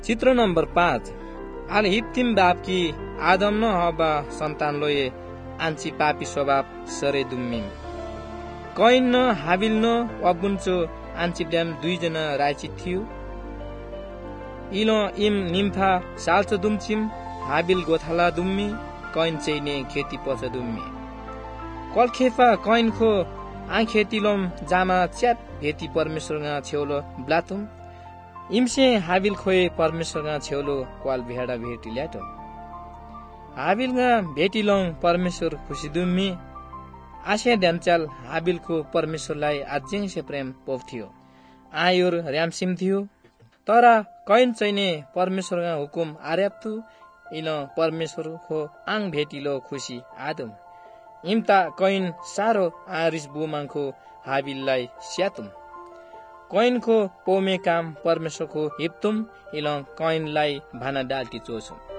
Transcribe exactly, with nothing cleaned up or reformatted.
चित्र नंबर पाँच आल हिप्तिम बापकी आदम न हवा संतान लोये आंची पापी स्वभाव सरे दुम्मिम कैन न हाबिल न अबुन्चो आंची ड्याम दुईजना राइचित थियो। इलो इम निम्फा साल्चो दुम्चिम हाबिल गोथाला दुम्मी कैन चैने खेती पछ दुम्मी कलखेफा कैनको आ खेतीलोम जामा च्याप भेटी परमेश्वरगा छेउलो ब्लातुम इमसे हाबिल खोए परमेश्वरगा छेउलो क्वाल भेडा भेटी ल्याटो हाबिलगा भेटिलोङ परमेश्वर खुसी दुम्मी आशे ध्यानचाल हाबिलको परमेश्वरलाई आज्जेङसे प्रेम पोथ्यो आयोर र्यामसिम थियो। तर कैन चाहिने परमेश्वरगा हुकुम आर्याप्तु इल परमेश्वरको आङ भेटिलो खुसी आदम इम्ता कैन सारो आरिस बुमाङको हाबिललाई स्यातुम कैनको पोमे काम परमेश्वरको हिप्तुम इल कैनलाई भाना डाल्टी चोसुम।